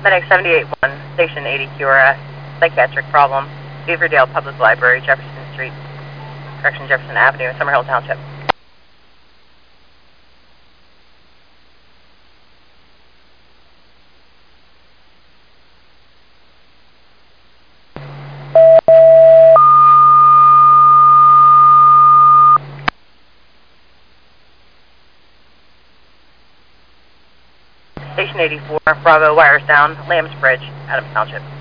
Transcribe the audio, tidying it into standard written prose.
Medic 78-1, Station 80 QRS, psychiatric problem, Beaverdale Public Library, Jefferson Street, Jefferson Avenue, Summerhill Township. Station 84, Bravo, wires down, Lambs Bridge, Adams Township.